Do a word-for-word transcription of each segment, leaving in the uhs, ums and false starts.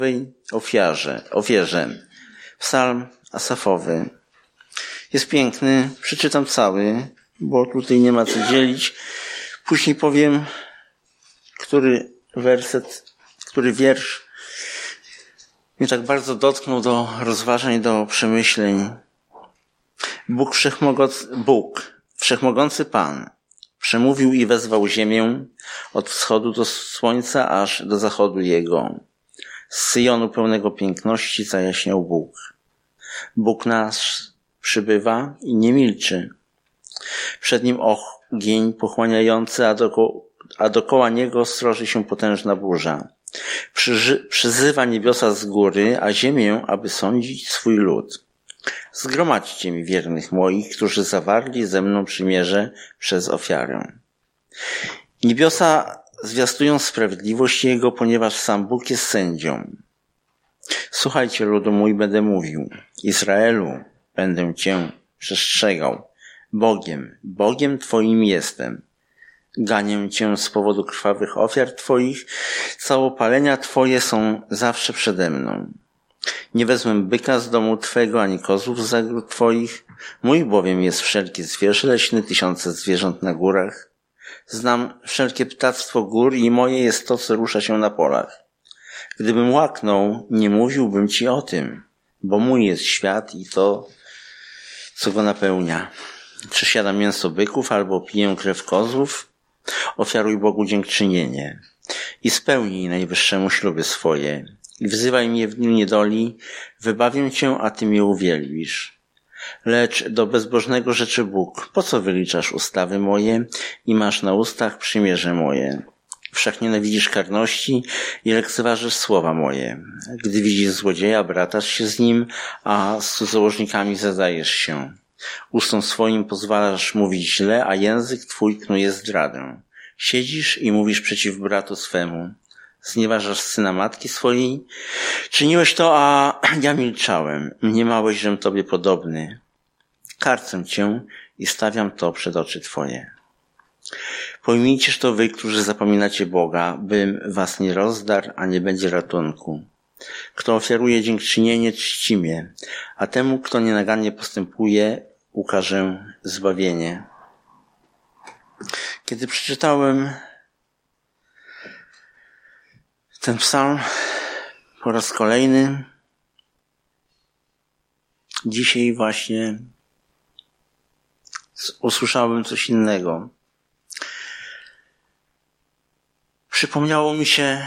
ofiarze, ofierze. Psalm Asafowy. Jest piękny, przeczytam cały, bo tutaj nie ma co dzielić. Później powiem, który werset, który wiersz mnie tak bardzo dotknął do rozważań, do przemyśleń. Bóg wszechmogący, Bóg, wszechmogący Pan, przemówił i wezwał ziemię od wschodu do słońca aż do zachodu jego. Z Syjonu pełnego piękności zajaśniał Bóg. Bóg nasz przybywa i nie milczy. Przed nim ogień pochłaniający, a, doko, a dokoła niego stroży się potężna burza. Przyży, przyzywa niebiosa z góry, a ziemię, aby sądzić swój lud. Zgromadźcie mi wiernych moich, którzy zawarli ze mną przymierze przez ofiarę. Niebiosa zwiastują sprawiedliwość Jego, ponieważ sam Bóg jest sędzią. Słuchajcie, ludu mój, będę mówił. Izraelu, będę Cię przestrzegał. Bogiem, Bogiem Twoim jestem. Ganię Cię z powodu krwawych ofiar Twoich. Całopalenia Twoje są zawsze przede mną. Nie wezmę byka z domu Twego, ani kozłów z zagród Twoich. Mój bowiem jest wszelki zwierz leśny, tysiące zwierząt na górach. Znam wszelkie ptactwo gór i moje jest to, co rusza się na polach. Gdybym łaknął, nie mówiłbym Ci o tym, bo mój jest świat i to, co go napełnia. Czy siadam mięso byków, albo piję krew kozłów? Ofiaruj Bogu dziękczynienie i spełnij Najwyższemu śluby swoje. I wzywaj mnie w dniu niedoli, wybawię Cię, a Ty mnie uwielbisz. Lecz do bezbożnego rzeczy Bóg, po co wyliczasz ustawy moje i masz na ustach przymierze moje? Wszak nienawidzisz karności i lekceważysz słowa moje. Gdy widzisz złodzieja, bratasz się z nim, a z cudzołożnikami zadajesz się. Ustom swoim pozwalasz mówić źle, a język Twój knuje zdradę. Siedzisz i mówisz przeciw bratu swemu. Znieważasz syna matki swojej? Czyniłeś to, a ja milczałem. Mniemałeś, żem Tobie podobny. Karcę Cię i stawiam to przed oczy Twoje. Pojmijcież to wy, którzy zapominacie Boga, bym was nie rozdarł, a nie będzie ratunku. Kto ofiaruje dziękczynienie, czci mnie, a temu, kto nienagannie postępuje, ukażę zbawienie. Kiedy przeczytałem ten psalm po raz kolejny, dzisiaj właśnie usłyszałem coś innego. Przypomniało mi się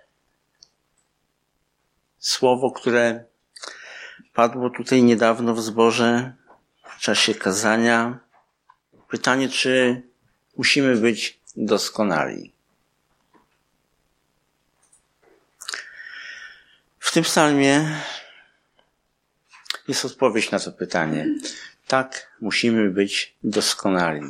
słowo, które padło tutaj niedawno w zborze w czasie kazania. Pytanie, czy musimy być doskonali. W tym psalmie jest odpowiedź na to pytanie. Tak, musimy być doskonali.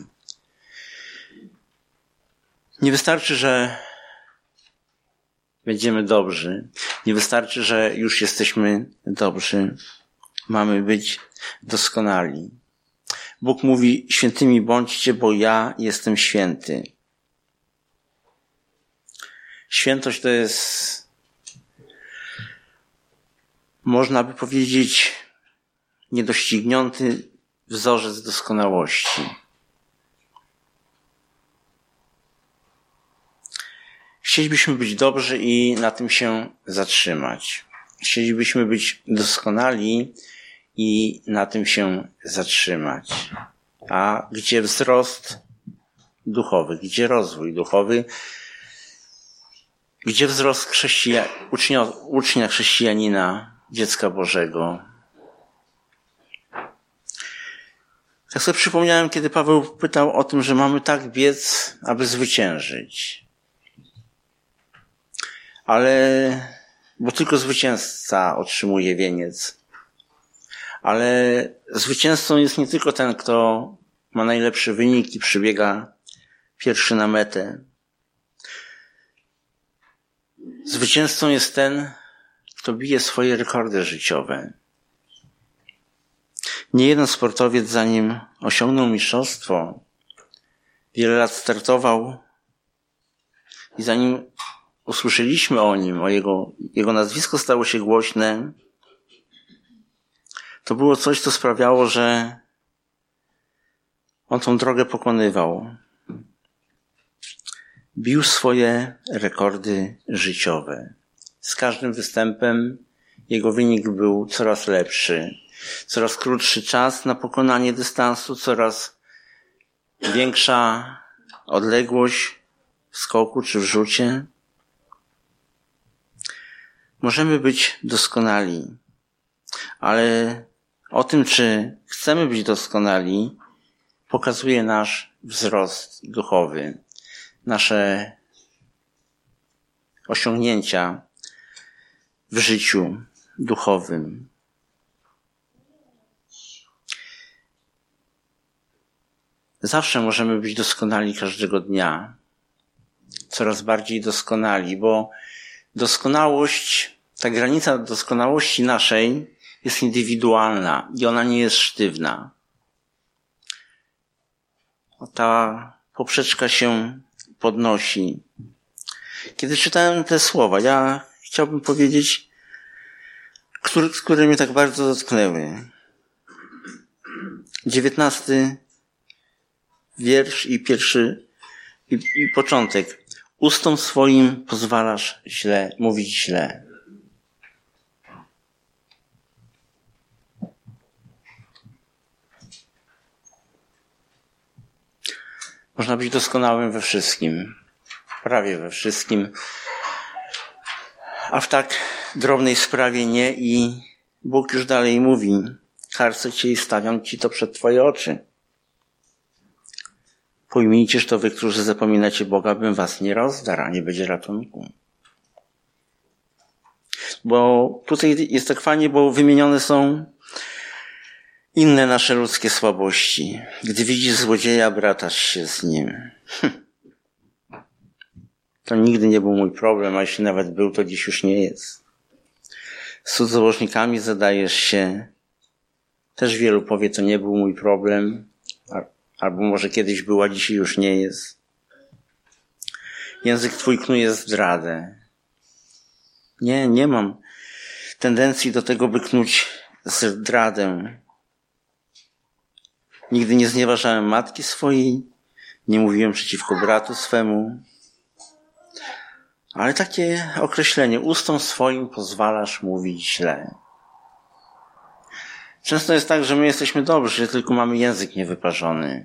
Nie wystarczy, że będziemy dobrzy. Nie wystarczy, że już jesteśmy dobrzy. Mamy być doskonali. Bóg mówi, świętymi bądźcie, bo ja jestem święty. Świętość to jest, można by powiedzieć, niedoścignięty wzorzec doskonałości. Chcielibyśmy być dobrzy i na tym się zatrzymać. Chcielibyśmy być doskonali i na tym się zatrzymać. A gdzie wzrost duchowy, gdzie rozwój duchowy, gdzie wzrost chrześcija, ucznia, ucznia chrześcijanina, dziecka Bożego? Tak sobie przypomniałem, kiedy Paweł pytał o tym, że mamy tak biec, aby zwyciężyć. Ale, bo tylko zwycięzca otrzymuje wieniec. Ale zwycięzcą jest nie tylko ten, kto ma najlepszy wynik i przybiega pierwszy na metę. Zwycięzcą jest ten, kto bije swoje rekordy życiowe. Nie jeden sportowiec, zanim osiągnął mistrzostwo, wiele lat startował i zanim usłyszeliśmy o nim, o jego, jego nazwisko stało się głośne, to było coś, co sprawiało, że on tą drogę pokonywał. Bił swoje rekordy życiowe. Z każdym występem jego wynik był coraz lepszy. Coraz krótszy czas na pokonanie dystansu, coraz większa odległość w skoku czy w rzucie. Możemy być doskonali, ale o tym, czy chcemy być doskonali, pokazuje nasz wzrost duchowy, nasze osiągnięcia w życiu duchowym. Zawsze możemy być doskonali każdego dnia. Coraz bardziej doskonali, bo doskonałość, ta granica doskonałości naszej jest indywidualna i ona nie jest sztywna. Ta poprzeczka się podnosi. Kiedy czytałem te słowa, ja chciałbym powiedzieć, które, które mnie tak bardzo dotknęły. Dziewiętnasty wiersz i pierwszy i, i początek. Ustom swoim pozwalasz źle, mówić źle. Można być doskonałym we wszystkim. Prawie we wszystkim. A w tak drobnej sprawie nie i Bóg już dalej mówi. Karcę cię i stawiam ci to przed twoje oczy. Pojmijcież to wy, którzy zapominacie Boga, bym was nie rozdarł, a nie będzie ratunku. Bo tutaj jest tak fajnie, bo wymienione są inne nasze ludzkie słabości. Gdy widzisz złodzieja, bratasz się z nim. Hm. To nigdy nie był mój problem, a jeśli nawet był, to dziś już nie jest. Z cudzołożnikami zadajesz się. Też wielu powie, to nie był mój problem. Albo może kiedyś była, dzisiaj już nie jest. Język twój knuje zdradę. Nie, nie mam tendencji do tego, by knuć zdradę. Nigdy nie znieważałem matki swojej, nie mówiłem przeciwko bratu swemu. Ale takie określenie, ustom swoim pozwalasz mówić źle. Często jest tak, że my jesteśmy dobrzy, tylko mamy język niewyparzony.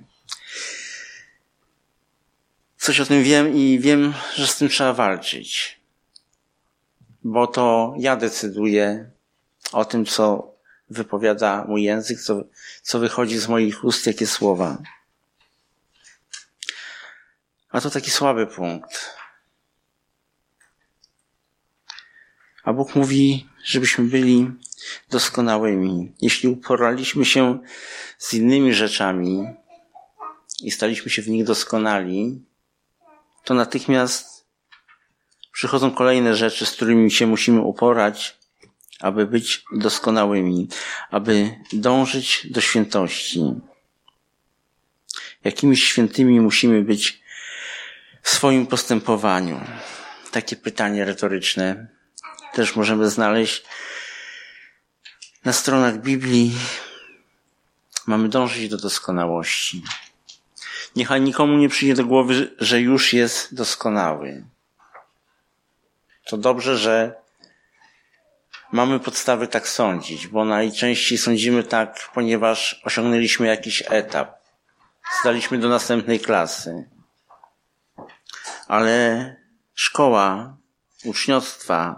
Coś o tym wiem i wiem, że z tym trzeba walczyć. Bo to ja decyduję o tym, co wypowiada mój język, co, co wychodzi z moich ust, jakie słowa. A to taki słaby punkt. A Bóg mówi, żebyśmy byli doskonałymi. Jeśli uporaliśmy się z innymi rzeczami i staliśmy się w nich doskonali, to natychmiast przychodzą kolejne rzeczy, z którymi się musimy uporać, aby być doskonałymi, aby dążyć do świętości. Jakimiś świętymi musimy być w swoim postępowaniu. Takie pytanie retoryczne też możemy znaleźć na stronach Biblii. Mamy dążyć do doskonałości. Niechaj nikomu nie przyjdzie do głowy, że już jest doskonały. To dobrze, że mamy podstawy tak sądzić, bo najczęściej sądzimy tak, ponieważ osiągnęliśmy jakiś etap. Zdaliśmy do następnej klasy. Ale szkoła uczniostwa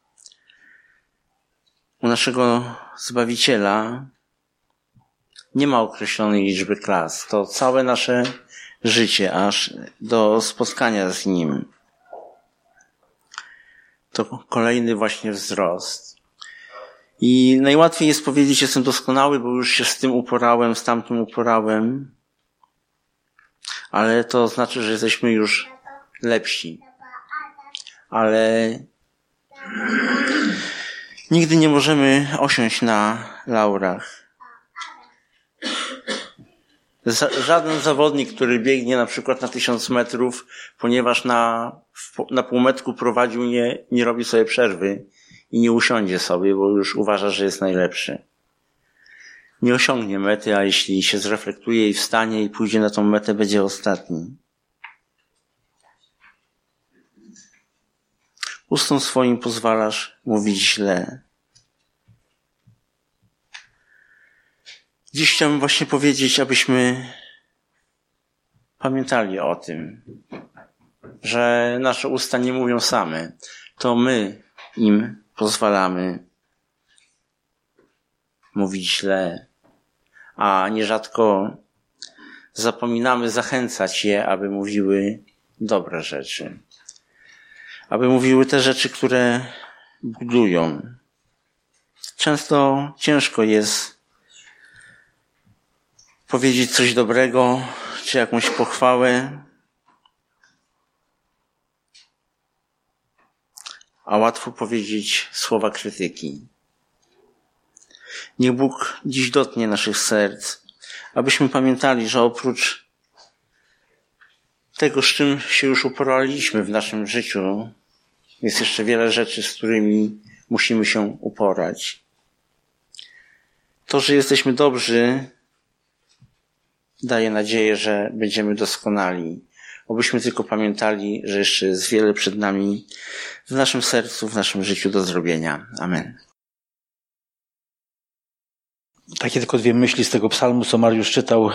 u naszego Zbawiciela nie ma określonej liczby klas. To całe nasze życie, aż do spotkania z Nim. To kolejny właśnie wzrost. I najłatwiej jest powiedzieć, jestem doskonały, bo już się z tym uporałem, z tamtym uporałem. Ale to znaczy, że jesteśmy już lepsi. Ale nigdy nie możemy osiąść na laurach. Żaden zawodnik, który biegnie na przykład na tysiąc metrów, ponieważ na, na półmetku prowadził, nie, nie robi sobie przerwy i nie usiądzie sobie, bo już uważa, że jest najlepszy. Nie osiągnie mety, a jeśli się zreflektuje i wstanie i pójdzie na tą metę, będzie ostatni. Ustom swoim pozwalasz mówić źle. Dziś chciałbym właśnie powiedzieć, abyśmy pamiętali o tym, że nasze usta nie mówią same. To my im pozwalamy mówić źle, a nierzadko zapominamy zachęcać je, aby mówiły dobre rzeczy. Aby mówiły te rzeczy, które budują. Często ciężko jest powiedzieć coś dobrego, czy jakąś pochwałę, a łatwo powiedzieć słowa krytyki. Niech Bóg dziś dotknie naszych serc, abyśmy pamiętali, że oprócz tego, z czym się już uporaliśmy w naszym życiu, jest jeszcze wiele rzeczy, z którymi musimy się uporać. To, że jesteśmy dobrzy, daje nadzieję, że będziemy doskonali. Obyśmy tylko pamiętali, że jeszcze jest wiele przed nami w naszym sercu, w naszym życiu do zrobienia. Amen. Takie tylko dwie myśli z tego psalmu, co Mariusz czytał.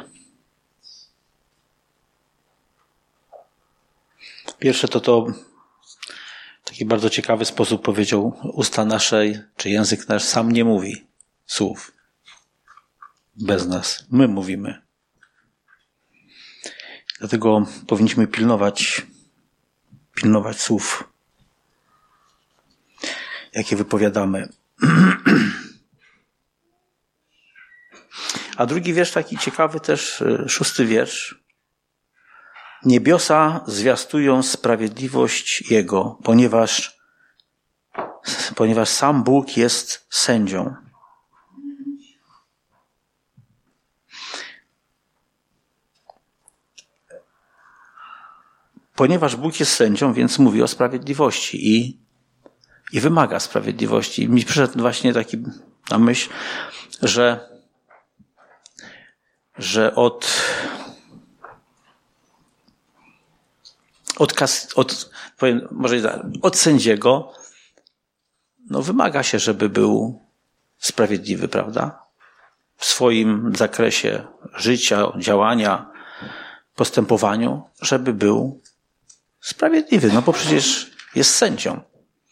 Pierwsze to to, w taki bardzo ciekawy sposób powiedział, usta naszej, czy język nasz sam nie mówi słów. Bez nas. My mówimy. Dlatego powinniśmy pilnować, pilnować słów, jakie wypowiadamy. A drugi wiersz taki ciekawy też, szósty wiersz. Niebiosa zwiastują sprawiedliwość Jego, ponieważ, ponieważ sam Bóg jest sędzią. Ponieważ Bóg jest sędzią, więc mówi o sprawiedliwości i, i wymaga sprawiedliwości. Mi przyszedł właśnie taki na myśl, że, że od, od, kas, od, powiem, może od sędziego no wymaga się, żeby był sprawiedliwy, prawda? W swoim zakresie życia, działania, postępowaniu, żeby był sprawiedliwy, no bo przecież jest sędzią.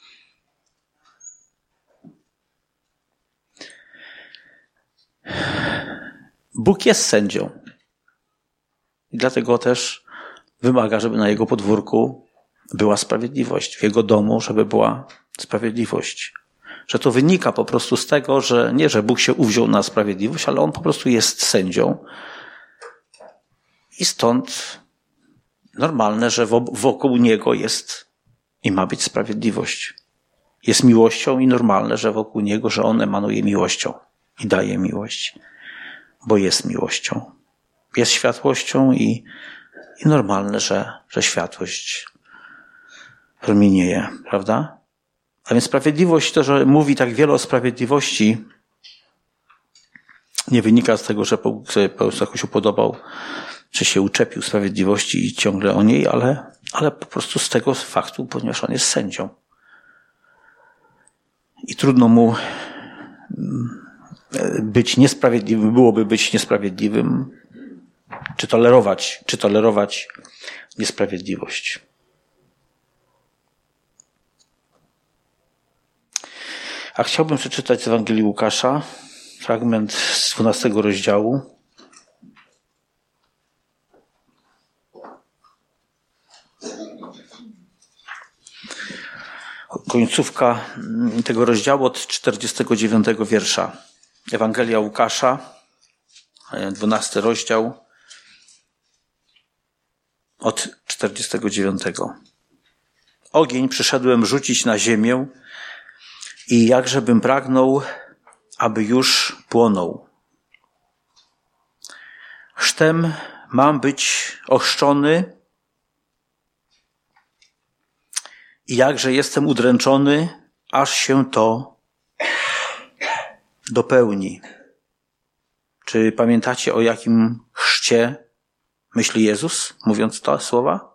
Bóg jest sędzią. I dlatego też wymaga, żeby na jego podwórku była sprawiedliwość. W jego domu, żeby była sprawiedliwość. Że to wynika po prostu z tego, że nie, że Bóg się uwziął na sprawiedliwość, ale on po prostu jest sędzią. I stąd normalne, że wokół niego jest i ma być sprawiedliwość. Jest miłością i normalne, że wokół niego, że on emanuje miłością i daje miłość, bo jest miłością. Jest światłością i, i normalne, że, że światłość promienieje, prawda? A więc sprawiedliwość, to, że mówi tak wiele o sprawiedliwości, nie wynika z tego, że Bóg sobie po prostu jakoś upodobał, czy się uczepił sprawiedliwości i ciągle o niej, ale, ale po prostu z tego faktu, ponieważ on jest sędzią. I trudno mu być niesprawiedliwym, byłoby być niesprawiedliwym, czy tolerować, czy tolerować niesprawiedliwość. A chciałbym przeczytać z Ewangelii Łukasza fragment z dwunastego rozdziału. Końcówka tego rozdziału od czterdziestego dziewiątego wiersza. Ewangelia Łukasza, dwunasty rozdział, od czterdziestego dziewiątego. Ogień przyszedłem rzucić na ziemię i jakżebym pragnął, aby już płonął. Chrztem mam być ochrzczony i jakże jestem udręczony, aż się to dopełni. Czy pamiętacie, o jakim chrzcie myśli Jezus, mówiąc te słowa?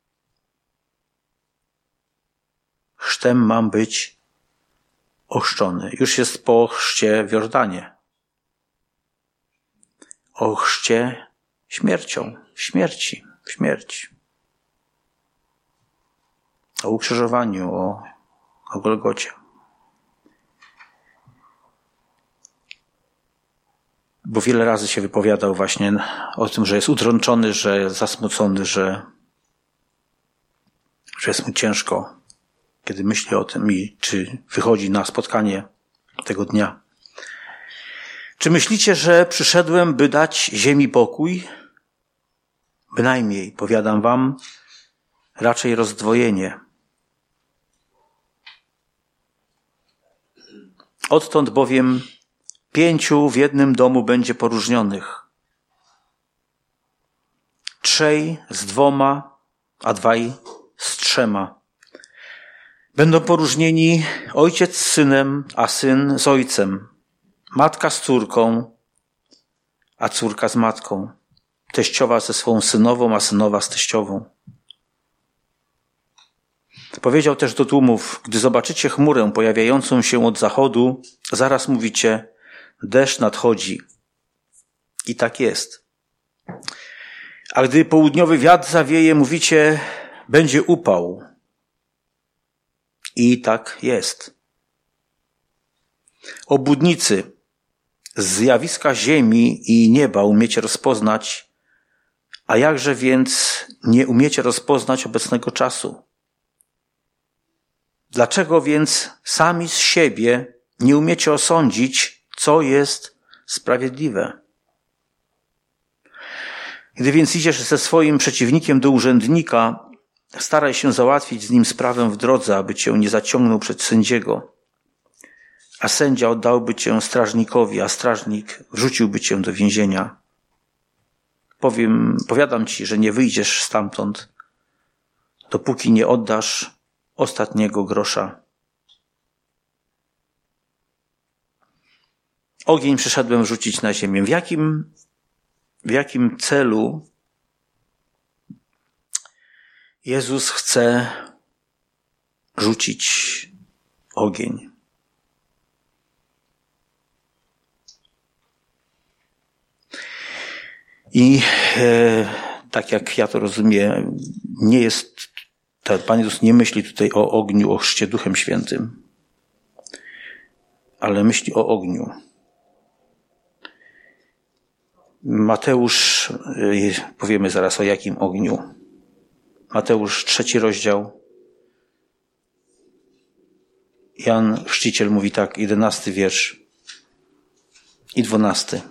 Chrztem mam być ochrzczony. Już jest po chrzcie w Jordanie. O chrzcie śmiercią, śmierci, śmierci. O ukrzyżowaniu, o, o Golgocie. Bo wiele razy się wypowiadał właśnie o tym, że jest udręczony, że zasmucony, że, że jest mu ciężko, kiedy myśli o tym i czy wychodzi na spotkanie tego dnia. Czy myślicie, że przyszedłem, by dać ziemi pokój? Bynajmniej, powiadam wam, raczej rozdwojenie. Odtąd bowiem pięciu w jednym domu będzie poróżnionych. Trzej z dwoma, a dwaj z trzema. Będą poróżnieni ojciec z synem, a syn z ojcem. Matka z córką, a córka z matką. Teściowa ze swą synową, a synowa z teściową. Powiedział też do tłumów, gdy zobaczycie chmurę pojawiającą się od zachodu, zaraz mówicie, deszcz nadchodzi. I tak jest. A gdy południowy wiatr zawieje, mówicie, będzie upał. I tak jest. Obłudnicy, z zjawiska ziemi i nieba umiecie rozpoznać, a jakże więc nie umiecie rozpoznać obecnego czasu? Dlaczego więc sami z siebie nie umiecie osądzić, co jest sprawiedliwe? Gdy więc idziesz ze swoim przeciwnikiem do urzędnika, staraj się załatwić z nim sprawę w drodze, aby cię nie zaciągnął przed sędziego. A sędzia oddałby cię strażnikowi, a strażnik wrzuciłby cię do więzienia. Powiem, powiadam ci, że nie wyjdziesz stamtąd, dopóki nie oddasz ostatniego grosza. Ogień przyszedłem rzucić na ziemię. W jakim, w jakim celu Jezus chce rzucić ogień? I e, tak jak ja to rozumiem, nie jest, Pan Jezus nie myśli tutaj o ogniu, o chrzcie Duchem Świętym, ale myśli o ogniu. Mateusz, e, powiemy zaraz o jakim ogniu. Mateusz, trzeci rozdział. Jan Chrzciciel mówi tak, jedenasty wiersz i dwunasty.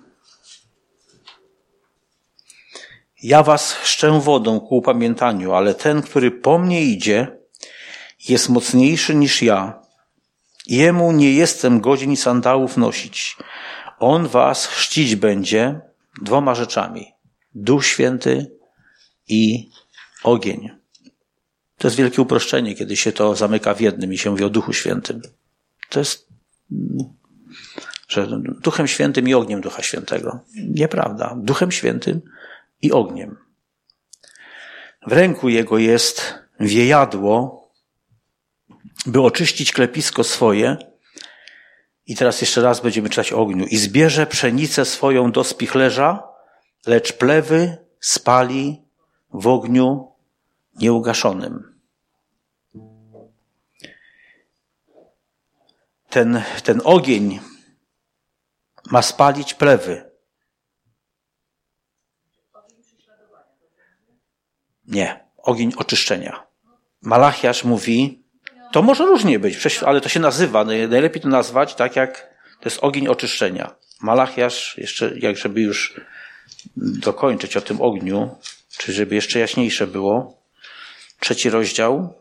Ja was chrzczę wodą ku upamiętaniu, ale ten, który po mnie idzie, jest mocniejszy niż ja. Jemu nie jestem godzien sandałów nosić. On was chrzcić będzie dwoma rzeczami. Duch Święty i ogień. To jest wielkie uproszczenie, kiedy się to zamyka w jednym i się mówi o Duchu Świętym. To jest, że Duchem Świętym i ogniem Ducha Świętego. Nieprawda. Duchem Świętym i ogniem. W ręku jego jest wiejadło, by oczyścić klepisko swoje. I teraz jeszcze raz będziemy czytać o ogniu. I zbierze pszenicę swoją do spichlerza, lecz plewy spali w ogniu nieugaszonym. Ten, ten ogień ma spalić plewy. Nie, ogień oczyszczenia. Malachiasz mówi, to może różnie być, ale to się nazywa, najlepiej to nazwać tak jak to jest ogień oczyszczenia. Malachiasz, jeszcze jak żeby już dokończyć o tym ogniu, czy żeby jeszcze jaśniejsze było, trzeci rozdział.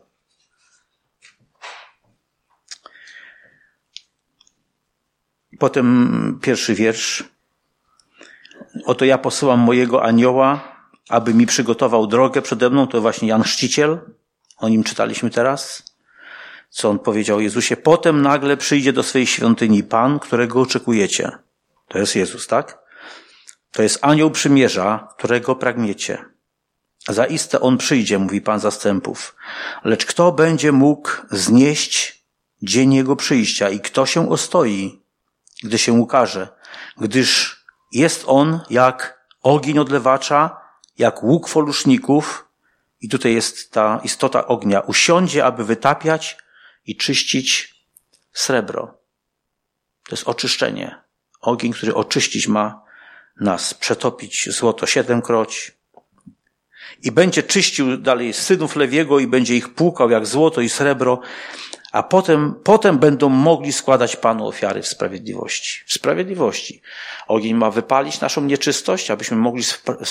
Potem pierwszy wiersz. oto ja posyłam mojego anioła, aby mi przygotował drogę przede mną. To właśnie Jan Chrzciciel. O nim czytaliśmy teraz. Co on powiedział o Jezusie? Potem nagle przyjdzie do swej świątyni Pan, którego oczekujecie. To jest Jezus, tak? To jest anioł przymierza, którego pragniecie. Zaiste on przyjdzie, mówi Pan zastępów. Lecz kto będzie mógł znieść dzień jego przyjścia i kto się ostoi, gdy się ukaże? Gdyż jest on jak ogień odlewacza, jak łuk foluszników. I tutaj jest ta istota ognia. Usiądzie, aby wytapiać i czyścić srebro. To jest oczyszczenie. Ogień, który oczyścić ma nas, przetopić złoto siedemkroć. I będzie czyścił dalej synów Lewiego i będzie ich płukał jak złoto i srebro, a potem, potem będą mogli składać Panu ofiary w sprawiedliwości. W sprawiedliwości. Ogień ma wypalić naszą nieczystość, abyśmy mogli,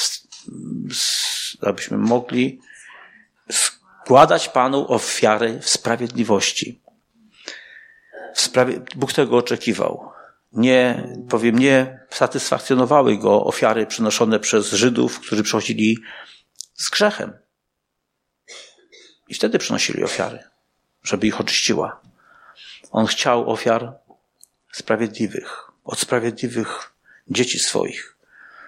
abyśmy mogli składać Panu ofiary w sprawiedliwości. W sprawie... Bóg tego oczekiwał. Nie, powiem, nie satysfakcjonowały go ofiary przynoszone przez Żydów, którzy przychodzili z grzechem. I wtedy przynosili ofiary, żeby ich oczyściła. On chciał ofiar sprawiedliwych, od sprawiedliwych dzieci swoich.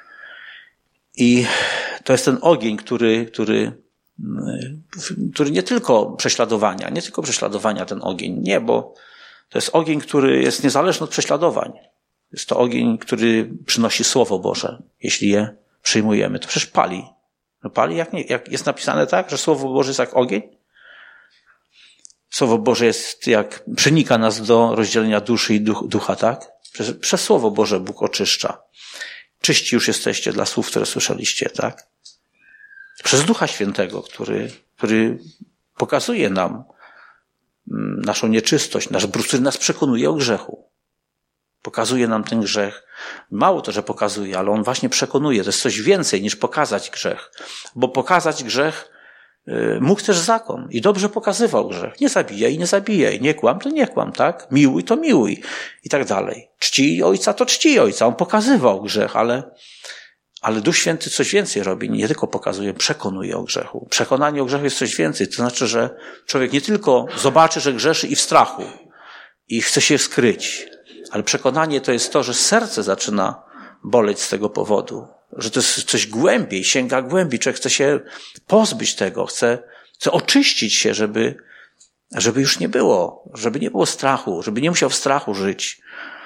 I to jest ten ogień, który, który, który nie tylko prześladowania, nie tylko prześladowania ten ogień, nie, bo to jest ogień, który jest niezależny od prześladowań. Jest to ogień, który przynosi Słowo Boże, jeśli je przyjmujemy. To przecież pali. No pali, jak, nie, jak jest napisane tak, że Słowo Boże jest jak ogień? Słowo Boże jest jak, przenika nas do rozdzielenia duszy i duch, ducha, tak? Przez, przez Słowo Boże Bóg oczyszcza. Czyści już jesteście dla słów, które słyszeliście, tak? Przez Ducha Świętego, który, który pokazuje nam naszą nieczystość, nasz brud, który nas przekonuje o grzechu. Pokazuje nam ten grzech. Mało to, że pokazuje, ale on właśnie przekonuje. To jest coś więcej niż pokazać grzech. Bo pokazać grzech mógł też zakon i dobrze pokazywał grzech. Nie zabijaj, nie zabijaj. Nie kłam, to nie kłam, tak? Miłuj, to miłuj. I tak dalej. Czcij ojca, to czcij ojca. On pokazywał grzech, ale, ale Duch Święty coś więcej robi. Nie tylko pokazuje, przekonuje o grzechu. Przekonanie o grzechu jest coś więcej. To znaczy, że człowiek nie tylko zobaczy, że grzeszy i w strachu i chce się skryć, ale przekonanie to jest to, że serce zaczyna boleć z tego powodu. Że to jest coś głębiej, sięga głębiej. Człowiek chce się pozbyć tego, chce, chce oczyścić się, żeby, żeby już nie było, żeby nie było strachu, żeby nie musiał w strachu żyć.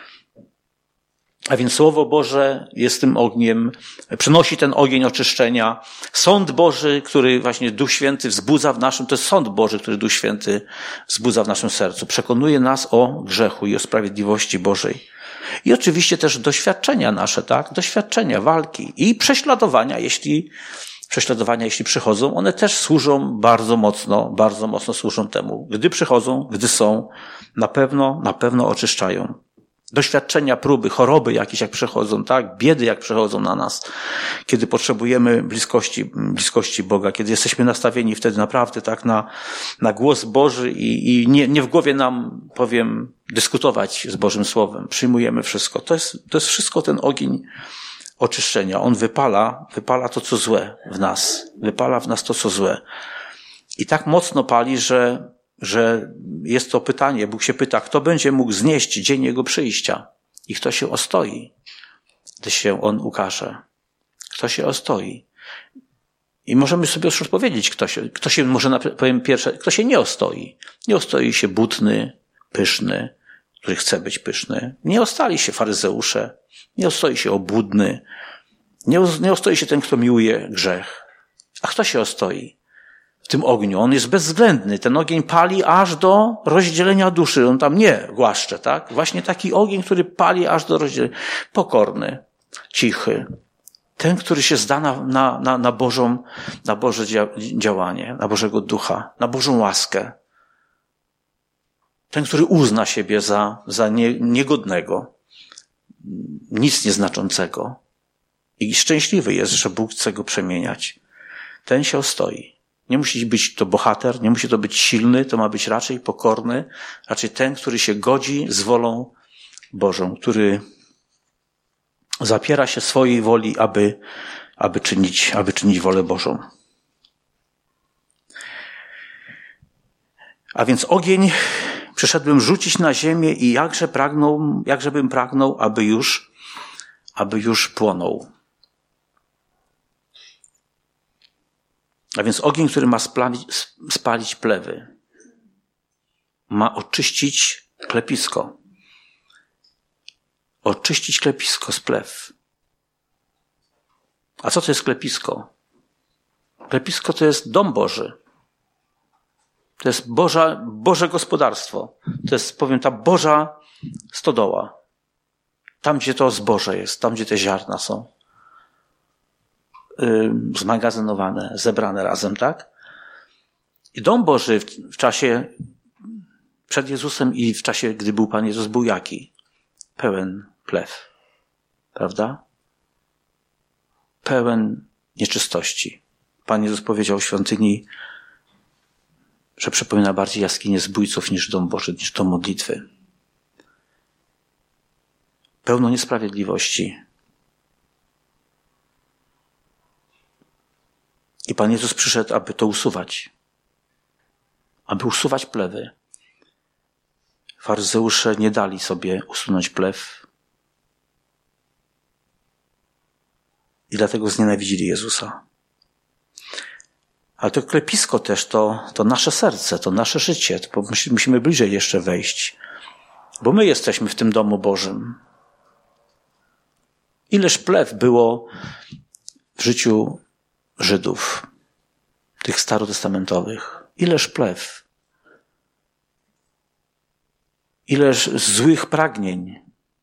A więc Słowo Boże jest tym ogniem, przynosi ten ogień oczyszczenia. Sąd Boży, który właśnie Duch Święty wzbudza w naszym, to jest sąd Boży, który Duch Święty wzbudza w naszym sercu. Przekonuje nas o grzechu i o sprawiedliwości Bożej. I oczywiście też doświadczenia nasze, tak? Doświadczenia, walki i prześladowania, jeśli, prześladowania, jeśli przychodzą, one też służą bardzo mocno, bardzo mocno służą temu. Gdy przychodzą, gdy są, na pewno, na pewno oczyszczają. Doświadczenia, próby, choroby jakieś jak przechodzą, tak? Biedy jak przechodzą na nas. Kiedy potrzebujemy bliskości, bliskości Boga, kiedy jesteśmy nastawieni wtedy naprawdę tak na, na głos Boży i, i nie, nie w głowie nam, powiem, dyskutować z Bożym Słowem. Przyjmujemy wszystko. To jest, to jest wszystko ten ogień oczyszczenia. On wypala, wypala to, co złe w nas. Wypala w nas to, co złe. I tak mocno pali, że że jest to pytanie, Bóg się pyta, kto będzie mógł znieść dzień Jego przyjścia i kto się ostoi, gdy się On ukaże. Kto się ostoi. I możemy sobie już odpowiedzieć, kto się, kto się może, powiem pierwsze, kto się nie ostoi. Nie ostoi się butny, pyszny, który chce być pyszny. Nie ostali się faryzeusze. Nie ostoi się obłudny. Nie, nie ostoi się ten, kto miłuje grzech. A kto się ostoi? W tym ogniu. On jest bezwzględny. Ten ogień pali aż do rozdzielenia duszy. On tam nie głaszcze, tak? Właśnie taki ogień, który pali aż do rozdzielenia. Pokorny, cichy. Ten, który się zda na, na, na, na Bożą, na Boże działanie, na Bożego Ducha, na Bożą łaskę. Ten, który uzna siebie za, za nie, niegodnego, nic nieznaczącego. I szczęśliwy jest, że Bóg chce go przemieniać. Ten się ostoi. Nie musi być to bohater, nie musi to być silny, to ma być raczej pokorny, raczej ten, który się godzi z wolą Bożą, który, zapiera się swojej woli, aby, aby, czynić, aby czynić wolę Bożą. A więc ogień przyszedłem rzucić na ziemię i jakże pragnął, jakżebym pragnął, aby już, aby już płonął. A więc ogień, który ma spalić, spalić plewy, ma oczyścić klepisko. Oczyścić klepisko z plew. A co to jest klepisko? Klepisko to jest dom Boży. To jest Boża, Boże gospodarstwo. To jest, powiem, ta Boża stodoła. Tam, gdzie to zboże jest, tam, gdzie te ziarna są yy, zmagazynowane, zebrane razem, tak? I dom Boży w, w czasie przed Jezusem i w czasie, gdy był Pan Jezus, był jaki? Pełen plew. Prawda? Pełen nieczystości. Pan Jezus powiedział w świątyni, że przypomina bardziej jaskinię zbójców niż dom Boży, niż dom modlitwy. Pełno niesprawiedliwości. I Pan Jezus przyszedł, aby to usuwać. Aby usuwać plewy. Faryzeusze nie dali sobie usunąć plew. I dlatego znienawidzili Jezusa. Ale to klepisko też to, to nasze serce, to nasze życie. To musimy bliżej jeszcze wejść. Bo my jesteśmy w tym domu Bożym. Ileż plew było w życiu Żydów, tych starotestamentowych. Ileż plew. Ileż złych pragnień.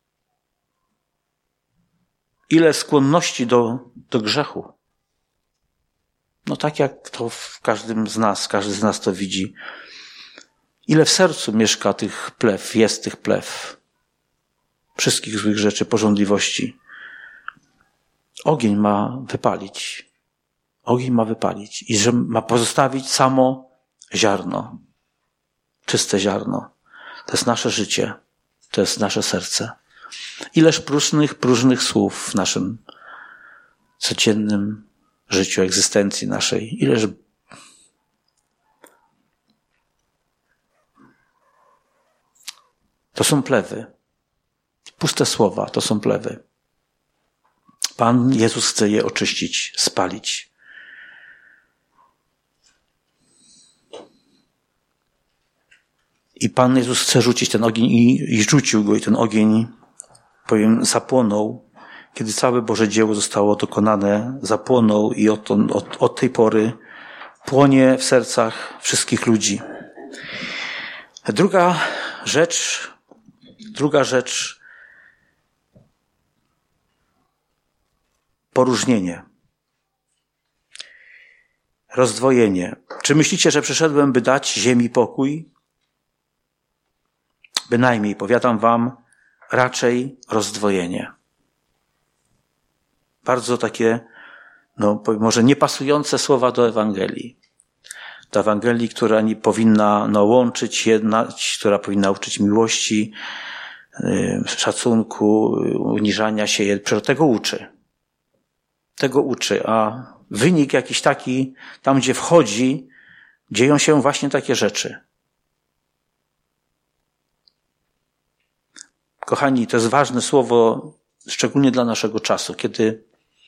Ile skłonności do, do grzechu. No tak jak to w każdym z nas, każdy z nas to widzi. Ile w sercu mieszka tych plew, jest tych plew. Wszystkich złych rzeczy, pożądliwości. Ogień ma wypalić. Ogień ma wypalić. I że ma pozostawić samo ziarno. Czyste ziarno. To jest nasze życie. To jest nasze serce. Ileż próżnych, próżnych słów w naszym codziennym życiu, egzystencji naszej. Ileż to są plewy. Puste słowa to są plewy. Pan Jezus chce je oczyścić, spalić. I Pan Jezus chce rzucić ten ogień i, i rzucił go i ten ogień, powiem, zapłonął. Kiedy całe Boże dzieło zostało dokonane, zapłonął i od, od, od tej pory płonie w sercach wszystkich ludzi. Druga rzecz, druga rzecz, poróżnienie. Rozdwojenie. Czy myślicie, że przyszedłem, by dać ziemi pokój? Bynajmniej, powiadam wam, raczej rozdwojenie. Bardzo takie, no może niepasujące słowa do Ewangelii. Do Ewangelii, która nie powinna no, łączyć, jednać, która powinna uczyć miłości, yy, szacunku, uniżania się. Tego uczy. Tego uczy, a wynik jakiś taki, tam gdzie wchodzi, dzieją się właśnie takie rzeczy. Kochani, to jest ważne słowo, szczególnie dla naszego czasu, kiedy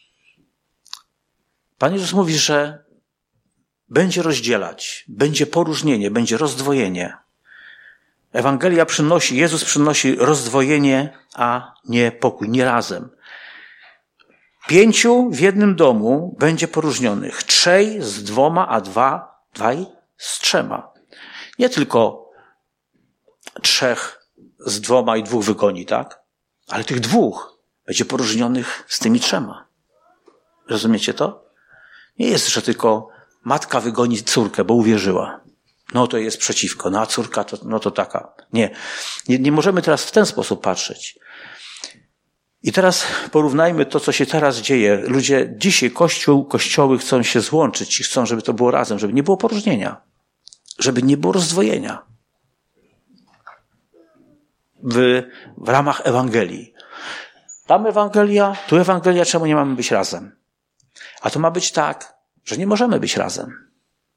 Pan Jezus mówi, że będzie rozdzielać, będzie poróżnienie, będzie rozdwojenie. Ewangelia przynosi, Jezus przynosi rozdwojenie, a nie pokój, nie razem. Pięciu w jednym domu będzie poróżnionych. Trzej z dwoma, a dwa, dwaj z trzema. Nie tylko trzech z dwoma i dwóch wygoni, tak? Ale tych dwóch będzie poróżnionych z tymi trzema. Rozumiecie to? Nie jest, że tylko matka wygoni córkę, bo uwierzyła. No to jest przeciwko. No a córka to, no to taka. Nie. nie. Nie możemy teraz w ten sposób patrzeć. I teraz porównajmy to, co się teraz dzieje. Ludzie, dzisiaj kościół, kościoły chcą się złączyć i chcą, żeby to było razem, żeby nie było poróżnienia. Żeby nie było rozdwojenia. W, w ramach Ewangelii. Tam Ewangelia, tu Ewangelia, czemu nie mamy być razem? A to ma być tak, że nie możemy być razem.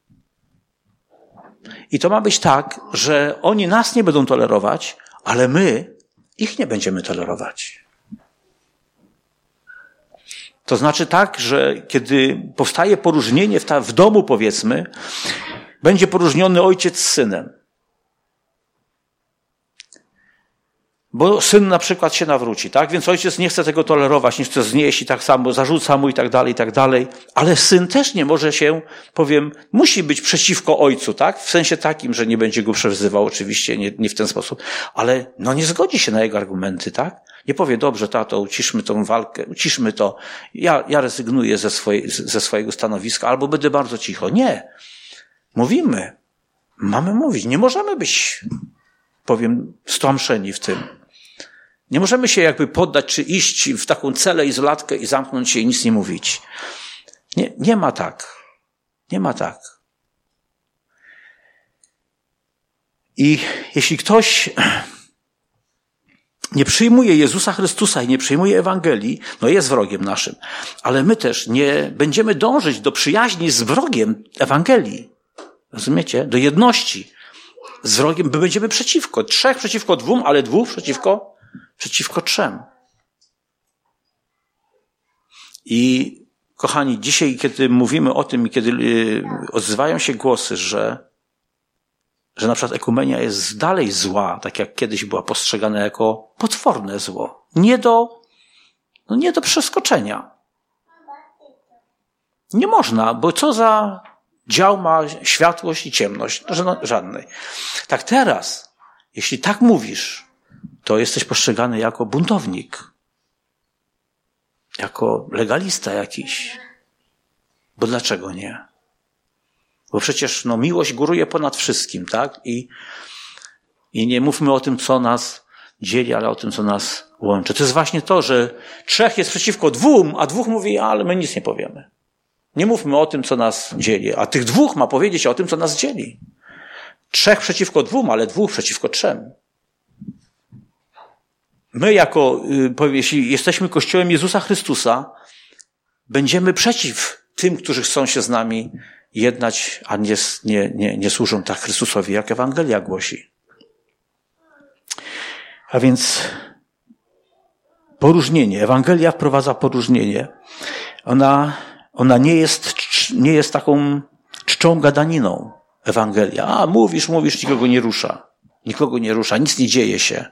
I to ma być tak, że oni nas nie będą tolerować, ale my ich nie będziemy tolerować. To znaczy tak, że kiedy powstaje poróżnienie w, ta, w domu, powiedzmy, będzie poróżniony ojciec z synem. Bo syn na przykład się nawróci, tak? Więc ojciec nie chce tego tolerować, nie chce znieść i tak samo zarzuca mu i tak dalej, i tak dalej. Ale syn też nie może się, powiem, musi być przeciwko ojcu, tak? W sensie takim, że nie będzie go przewyzywał, oczywiście, nie, nie w ten sposób. Ale no nie zgodzi się na jego argumenty, tak? Nie powie, dobrze, tato, uciszmy tą walkę, uciszmy to. Ja, ja rezygnuję ze, swojej, ze swojego stanowiska, albo będę bardzo cicho. Nie. Mówimy. Mamy mówić. Nie możemy być, powiem, stłamszeni w tym. Nie możemy się jakby poddać, czy iść w taką celę, izolatkę i zamknąć się i nic nie mówić. Nie, nie ma tak. Nie ma tak. I jeśli ktoś nie przyjmuje Jezusa Chrystusa i nie przyjmuje Ewangelii, no jest wrogiem naszym. Ale my też nie będziemy dążyć do przyjaźni z wrogiem Ewangelii. Rozumiecie? Do jedności z wrogiem, my będziemy przeciwko. Trzech przeciwko dwóm, ale dwóch przeciwko Przeciwko trzem. I kochani, dzisiaj, kiedy mówimy o tym i kiedy odzywają się głosy, że, że na przykład ekumenia jest dalej zła, tak jak kiedyś była postrzegana jako potworne zło. Nie do, no nie do przeskoczenia. Nie można, bo co za dział ma światłość i ciemność? Żadnej. Tak teraz, jeśli tak mówisz, to jesteś postrzegany jako buntownik. Jako legalista jakiś. Bo dlaczego nie? Bo przecież no, miłość góruje ponad wszystkim, tak? I, i nie mówmy o tym, co nas dzieli, ale o tym, co nas łączy. To jest właśnie to, że trzech jest przeciwko dwóm, a dwóch mówi, ale my nic nie powiemy. Nie mówmy o tym, co nas dzieli, a tych dwóch ma powiedzieć o tym, co nas dzieli. Trzech przeciwko dwóm, ale dwóch przeciwko trzem. My jako, jeśli jesteśmy Kościołem Jezusa Chrystusa, będziemy przeciw tym, którzy chcą się z nami jednać, a nie, nie, nie, nie służą tak Chrystusowi, jak Ewangelia głosi. A więc poróżnienie. Ewangelia wprowadza poróżnienie. Ona, ona nie jest, nie jest taką czczą gadaniną. Ewangelia. A, mówisz, mówisz, nikogo nie rusza. Nikogo nie rusza, nic nie dzieje się.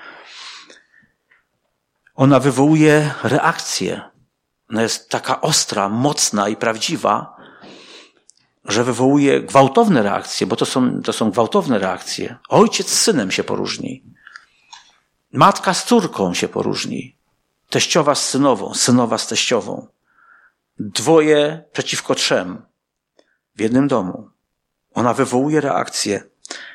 Ona wywołuje reakcję. Ona jest taka ostra, mocna i prawdziwa, że wywołuje gwałtowne reakcje, bo to są, to są gwałtowne reakcje. Ojciec z synem się poróżni. Matka z córką się poróżni. Teściowa z synową, synowa z teściową. Dwoje przeciwko trzem w jednym domu. Ona wywołuje reakcję.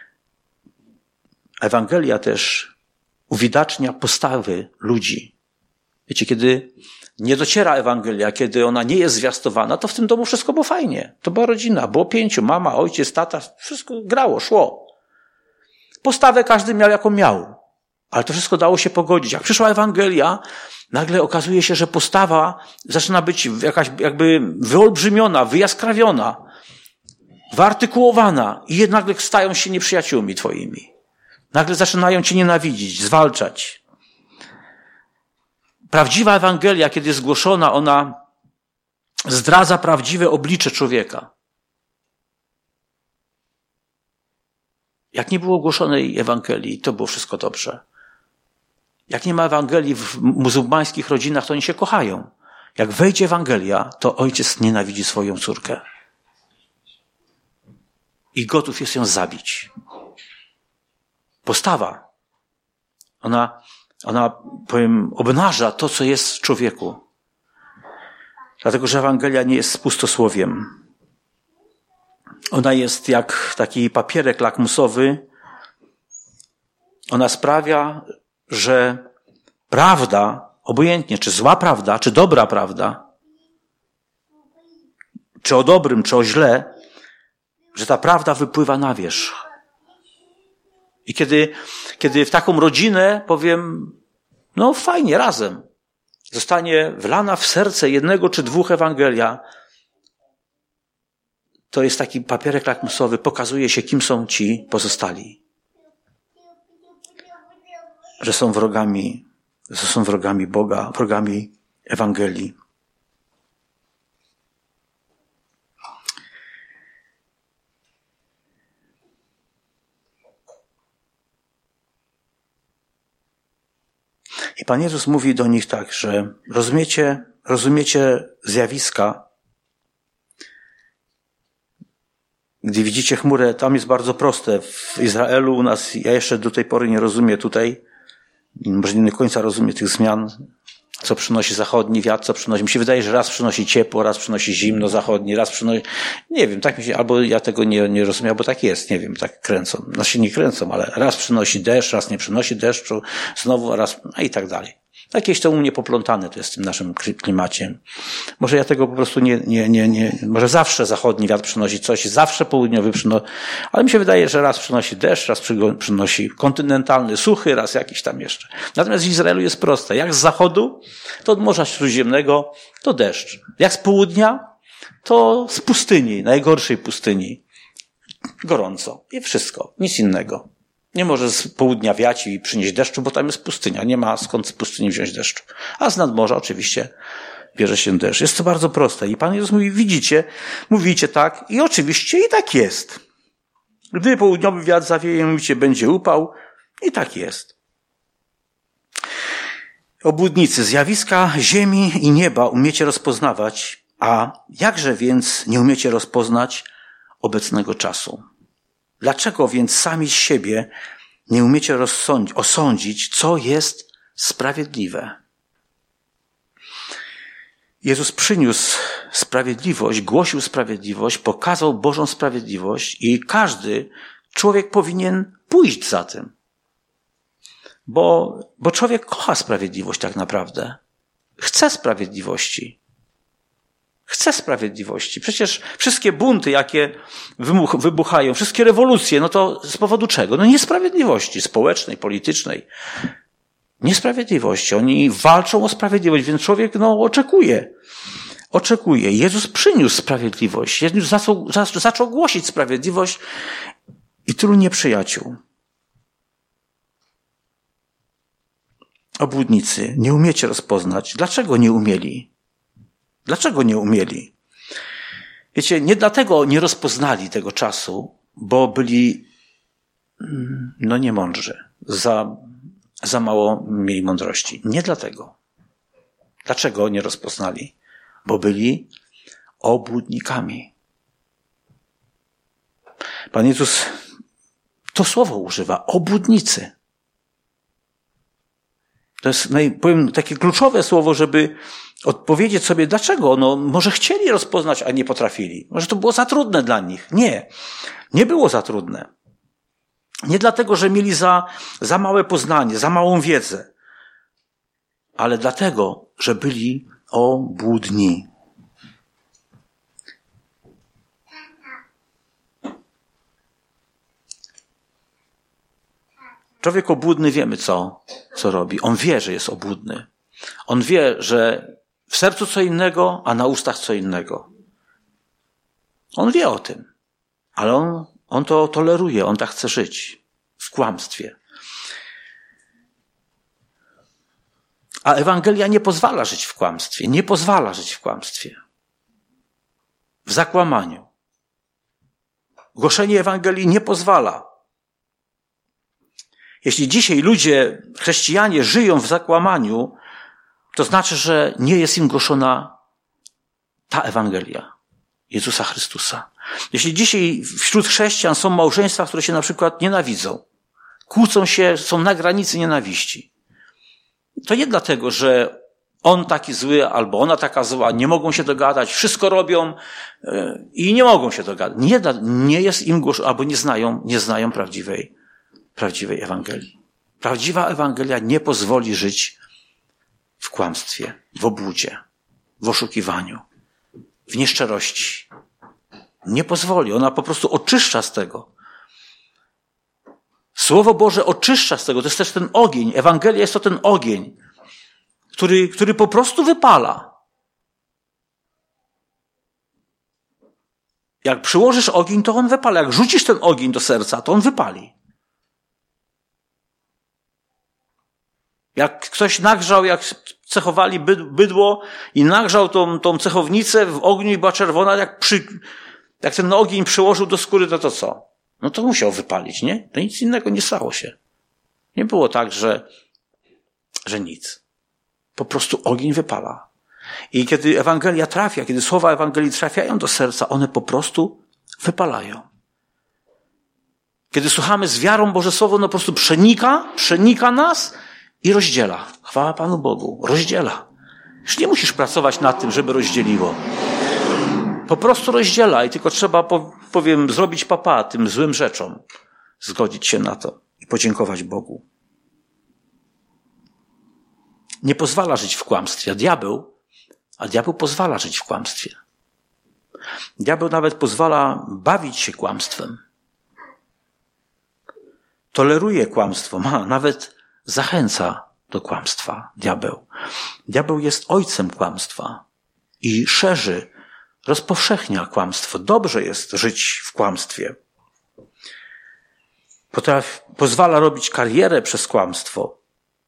Ewangelia też uwidacznia postawy ludzi. Wiecie, kiedy nie dociera Ewangelia, kiedy ona nie jest zwiastowana, to w tym domu wszystko było fajnie. To była rodzina, było pięciu, mama, ojciec, tata, wszystko grało, szło. Postawę każdy miał, jaką miał. Ale to wszystko dało się pogodzić. Jak przyszła Ewangelia, nagle okazuje się, że postawa zaczyna być jakaś jakby wyolbrzymiona, wyjaskrawiona, wyartykułowana i jednak stają się nieprzyjaciółmi twoimi. Nagle zaczynają cię nienawidzić, zwalczać. Prawdziwa Ewangelia, kiedy jest zgłoszona, ona zdradza prawdziwe oblicze człowieka. Jak nie było głoszonej Ewangelii, to było wszystko dobrze. Jak nie ma Ewangelii w muzułmańskich rodzinach, to oni się kochają. Jak wejdzie Ewangelia, to ojciec nienawidzi swoją córkę. I gotów jest ją zabić. Postawa. Ona, ona, powiem, obnaża to, co jest w człowieku. Dlatego, że Ewangelia nie jest pustosłowiem. Ona jest jak taki papierek lakmusowy. Ona sprawia, że prawda, obojętnie czy zła prawda, czy dobra prawda, czy o dobrym, czy o źle, że ta prawda wypływa na wierzch. I kiedy, kiedy w taką rodzinę powiem, no fajnie, razem, zostanie wlana w serce jednego czy dwóch Ewangelia, to jest taki papierek lakmusowy, pokazuje się, kim są ci pozostali. Że są wrogami, że są wrogami Boga, wrogami Ewangelii. I Pan Jezus mówi do nich tak, że rozumiecie, rozumiecie zjawiska. Gdy widzicie chmurę, tam jest bardzo proste. W Izraelu u nas, ja jeszcze do tej pory nie rozumiem tutaj, może nie do końca rozumiem tych zmian, co przynosi zachodni wiatr, co przynosi. Mi się wydaje, że raz przynosi ciepło, raz przynosi zimno zachodni, raz przynosi, nie wiem, tak mi się, albo ja tego nie, nie rozumiem, bo tak jest, nie wiem, tak kręcą. No się nie kręcą, ale raz przynosi deszcz, raz nie przynosi deszczu, znowu raz, no i tak dalej. Jakieś to u mnie poplątane to jest w tym naszym klimacie. Może ja tego po prostu nie, nie, nie, nie, może zawsze zachodni wiatr przynosi coś, zawsze południowy przynosi, ale mi się wydaje, że raz przynosi deszcz, raz przynosi kontynentalny, suchy, raz jakiś tam jeszcze. Natomiast w Izraelu jest proste. Jak z zachodu, to od Morza Śródziemnego, to deszcz. Jak z południa, to z pustyni, najgorszej pustyni. Gorąco. I wszystko. Nic innego. Nie może z południa wiać i przynieść deszczu, bo tam jest pustynia. Nie ma skąd z pustyni wziąć deszczu. A z nadmorza oczywiście bierze się deszcz. Jest to bardzo proste. I Pan Jezus mówi, widzicie, mówicie tak i oczywiście i tak jest. Gdy południowy wiatr zawieje, mówicie, będzie upał i tak jest. Obłudnicy, zjawiska ziemi i nieba umiecie rozpoznawać, a jakże więc nie umiecie rozpoznać obecnego czasu? Dlaczego więc sami z siebie nie umiecie rozsądzić, osądzić, co jest sprawiedliwe? Jezus przyniósł sprawiedliwość, głosił sprawiedliwość, pokazał Bożą sprawiedliwość i każdy człowiek powinien pójść za tym. Bo, bo człowiek kocha sprawiedliwość tak naprawdę. Chce sprawiedliwości. Chce sprawiedliwości. Przecież wszystkie bunty, jakie wybuchają, wszystkie rewolucje, no to z powodu czego? No niesprawiedliwości społecznej, politycznej. Niesprawiedliwości. Oni walczą o sprawiedliwość, więc człowiek no oczekuje. Oczekuje. Jezus przyniósł sprawiedliwość. Jezus zaczął, zaczął głosić sprawiedliwość i tylu nieprzyjaciół. Obłudnicy, nie umiecie rozpoznać. Dlaczego nie umieli? Dlaczego nie umieli? Wiecie, nie dlatego nie rozpoznali tego czasu, bo byli no niemądrzy. Za, za mało mieli mądrości. Nie dlatego. Dlaczego nie rozpoznali? Bo byli obłudnikami. Pan Jezus to słowo używa. Obłudnicy. To jest, powiem, takie kluczowe słowo, żeby odpowiedzieć sobie, dlaczego? No, może chcieli rozpoznać, a nie potrafili. Może to było za trudne dla nich. Nie. Nie było za trudne. Nie dlatego, że mieli za, za małe poznanie, za małą wiedzę. Ale dlatego, że byli obłudni. Człowiek obłudny wiemy, co, co robi. On wie, że jest obłudny. On wie, że w sercu co innego, a na ustach co innego. On wie o tym. Ale on, on to toleruje. On tak chce żyć. W kłamstwie. A Ewangelia nie pozwala żyć w kłamstwie. Nie pozwala żyć w kłamstwie. W zakłamaniu. Głoszenie Ewangelii nie pozwala. Jeśli dzisiaj ludzie, chrześcijanie żyją w zakłamaniu, to znaczy, że nie jest im głoszona ta Ewangelia Jezusa Chrystusa. Jeśli dzisiaj wśród chrześcijan są małżeństwa, które się na przykład nienawidzą, kłócą się, są na granicy nienawiści, to nie dlatego, że on taki zły albo ona taka zła, nie mogą się dogadać, wszystko robią i nie mogą się dogadać. Nie, nie jest im głoszona, albo nie znają, nie znają prawdziwej prawdziwej Ewangelii. Prawdziwa Ewangelia nie pozwoli żyć w kłamstwie, w obłudzie, w oszukiwaniu, w nieszczerości. Nie pozwoli. Ona po prostu oczyszcza z tego. Słowo Boże oczyszcza z tego. To jest też ten ogień. Ewangelia jest to ten ogień, który, który po prostu wypala. Jak przyłożysz ogień, to on wypala. Jak rzucisz ten ogień do serca, to on wypali. Jak ktoś nagrzał, jak cechowali bydło i nagrzał tą, tą cechownicę w ogniu i była czerwona, jak, przy, jak ten ogień przyłożył do skóry, to to co? No to musiał wypalić, nie? To nic innego nie stało się. Nie było tak, że, że nic. Po prostu ogień wypala. I kiedy Ewangelia trafia, kiedy słowa Ewangelii trafiają do serca, one po prostu wypalają. Kiedy słuchamy z wiarą Boże Słowo, ono po prostu przenika, przenika nas i rozdziela. Chwała Panu Bogu. Rozdziela. Już nie musisz pracować nad tym, żeby rozdzieliło. Po prostu rozdziela i tylko trzeba, powiem, zrobić papa tym złym rzeczom. Zgodzić się na to i podziękować Bogu. Nie pozwala żyć w kłamstwie. A diabeł, a diabeł pozwala żyć w kłamstwie. Diabeł nawet pozwala bawić się kłamstwem. Toleruje kłamstwo, ma, nawet zachęca do kłamstwa. Diabeł. Diabeł jest ojcem kłamstwa i szerzy, rozpowszechnia kłamstwo. Dobrze jest żyć w kłamstwie. Potrafi, pozwala robić karierę przez kłamstwo.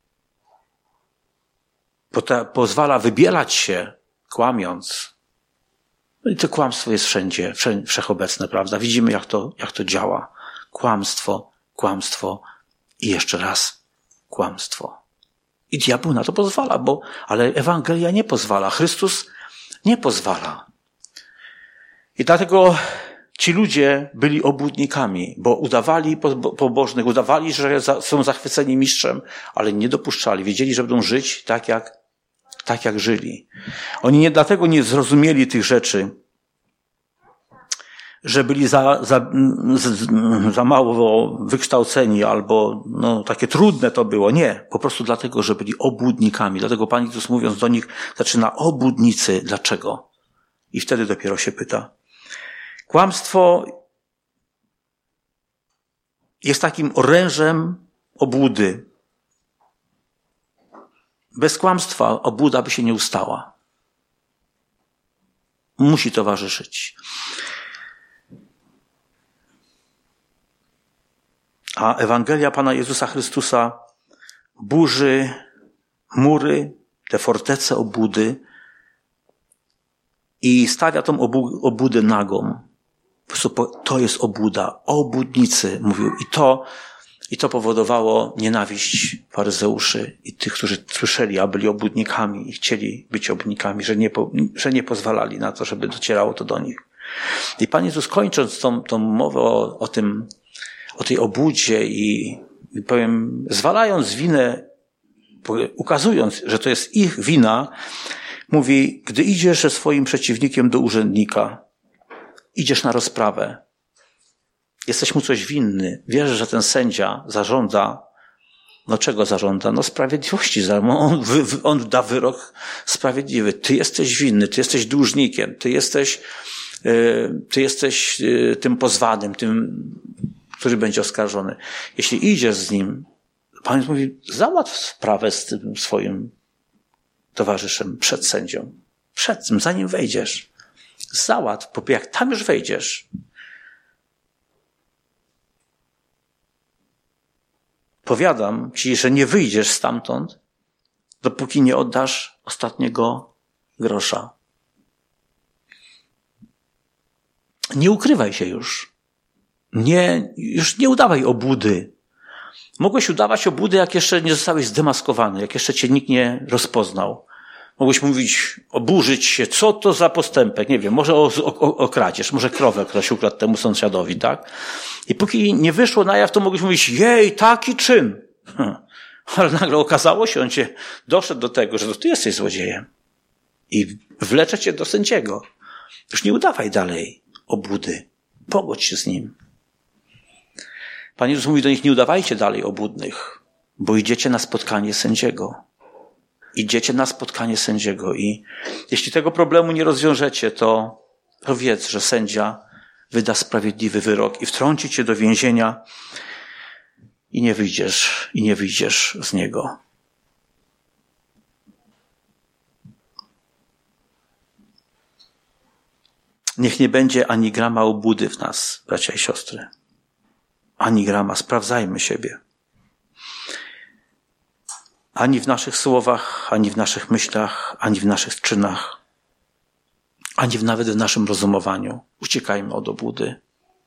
Potra, pozwala wybielać się, kłamiąc. No i to kłamstwo jest wszędzie, wszędzie, wszechobecne, prawda? Widzimy, jak to, jak to działa. Kłamstwo, kłamstwo i jeszcze raz kłamstwo. I diabeł na to pozwala, bo, ale Ewangelia nie pozwala. Chrystus nie pozwala. I dlatego ci ludzie byli obłudnikami, bo udawali pobożnych, udawali, że są zachwyceni mistrzem, ale nie dopuszczali. Wiedzieli, że będą żyć tak jak, tak jak żyli. Oni nie dlatego nie zrozumieli tych rzeczy, że byli za, za, za mało wykształceni albo no, takie trudne to było. Nie, po prostu dlatego, że byli obłudnikami. Dlatego Pan Jezus, mówiąc do nich, zaczyna: obłudnicy. Dlaczego? I wtedy dopiero się pyta. Kłamstwo jest takim orężem obłudy. Bez kłamstwa obłuda by się nie ustała. Musi towarzyszyć. A Ewangelia Pana Jezusa Chrystusa burzy mury, te fortece obłudy i stawia tą obłudę nagą. Po prostu to jest obłuda. Obłudnicy, mówił. I to, i to powodowało nienawiść faryzeuszy i tych, którzy słyszeli, a byli obłudnikami i chcieli być obłudnikami, że nie, po, że nie pozwalali na to, żeby docierało to do nich. I Pan Jezus, kończąc tą, tą mowę o, o tym, o tej obłudzie i, i powiem, zwalając winę, ukazując, że to jest ich wina, mówi: gdy idziesz ze swoim przeciwnikiem do urzędnika, idziesz na rozprawę, jesteś mu coś winny, wiesz, że ten sędzia zażąda, no czego zażąda? No sprawiedliwości. On, on da wyrok sprawiedliwy. Ty jesteś winny, ty jesteś dłużnikiem, ty jesteś, ty jesteś tym pozwanym, tym, który będzie oskarżony. Jeśli idziesz z nim, Pan mówi: załatw sprawę z tym swoim towarzyszem przed sędzią. Przed tym, zanim wejdziesz. Załatw, bo jak tam już wejdziesz, powiadam ci, że nie wyjdziesz stamtąd, dopóki nie oddasz ostatniego grosza. Nie ukrywaj się już. Nie, już nie udawaj obłudy. Mogłeś udawać obłudy, jak jeszcze nie zostałeś zdemaskowany, jak jeszcze cię nikt nie rozpoznał. Mogłeś mówić, oburzyć się, co to za postępek, nie wiem, może o, o, o kradzież, może krowę ktoś ukradł temu sąsiadowi, tak? I póki nie wyszło na jaw, to mogłeś mówić: jej, taki czyn. Hm. Ale nagle okazało się, on cię doszedł do tego, że to ty jesteś złodziejem. I wlecze cię do sędziego. Już nie udawaj dalej obłudy. Pogódź się z nim. Pan Jezus mówi do nich: nie udawajcie dalej obłudnych, bo idziecie na spotkanie sędziego. Idziecie na spotkanie sędziego i jeśli tego problemu nie rozwiążecie, to, to wiedz, że sędzia wyda sprawiedliwy wyrok i wtrąci cię do więzienia i nie wyjdziesz, i nie wyjdziesz z niego. Niech nie będzie ani grama obłudy w nas, bracia i siostry. Ani grama. Sprawdzajmy siebie. Ani w naszych słowach, ani w naszych myślach, ani w naszych czynach, ani w, nawet w naszym rozumowaniu. Uciekajmy od obłudy.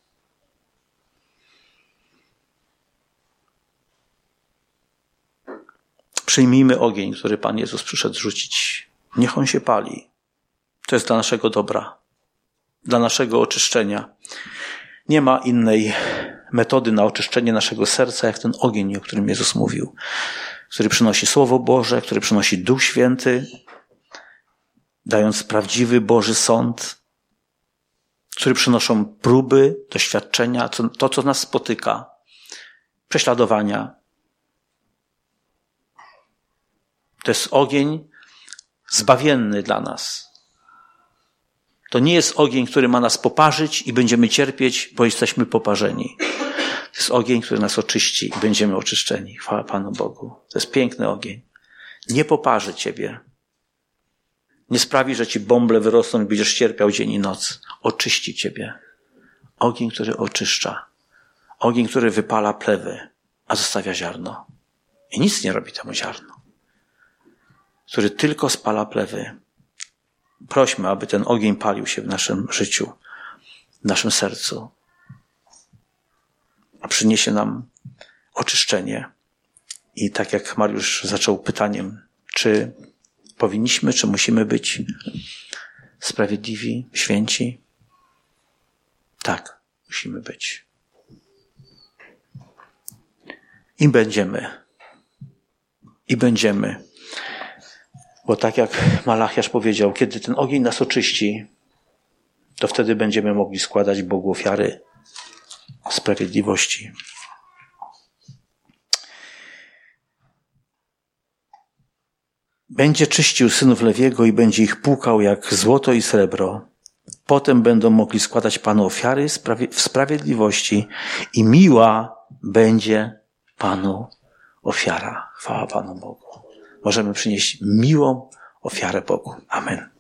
Przyjmijmy ogień, który Pan Jezus przyszedł rzucić. Niech on się pali. To jest dla naszego dobra, dla naszego oczyszczenia. Nie ma innej metody na oczyszczenie naszego serca, jak ten ogień, o którym Jezus mówił, który przynosi Słowo Boże, który przynosi Duch Święty, dając prawdziwy Boży sąd, który przynoszą próby, doświadczenia, to, co nas spotyka, prześladowania. To jest ogień zbawienny dla nas. To nie jest ogień, który ma nas poparzyć i będziemy cierpieć, bo jesteśmy poparzeni. To jest ogień, który nas oczyści i będziemy oczyszczeni. Chwała Panu Bogu. To jest piękny ogień. Nie poparzy ciebie. Nie sprawi, że ci bąble wyrosną i będziesz cierpiał dzień i noc. Oczyści ciebie. Ogień, który oczyszcza. Ogień, który wypala plewy, a zostawia ziarno. I nic nie robi temu ziarno. Który tylko spala plewy. Prośmy, aby ten ogień palił się w naszym życiu, w naszym sercu. A przyniesie nam oczyszczenie. I tak jak Mariusz zaczął pytaniem, czy powinniśmy, czy musimy być sprawiedliwi, święci? Tak, musimy być. I będziemy. I będziemy. Bo tak jak Malachiasz powiedział, kiedy ten ogień nas oczyści, to wtedy będziemy mogli składać Bogu ofiary sprawiedliwości. Będzie czyścił synów Lewiego i będzie ich płukał jak złoto i srebro. Potem będą mogli składać Panu ofiary w sprawiedliwości i miła będzie Panu ofiara. Chwała Panu Bogu. Możemy przynieść miłą ofiarę Bogu. Amen.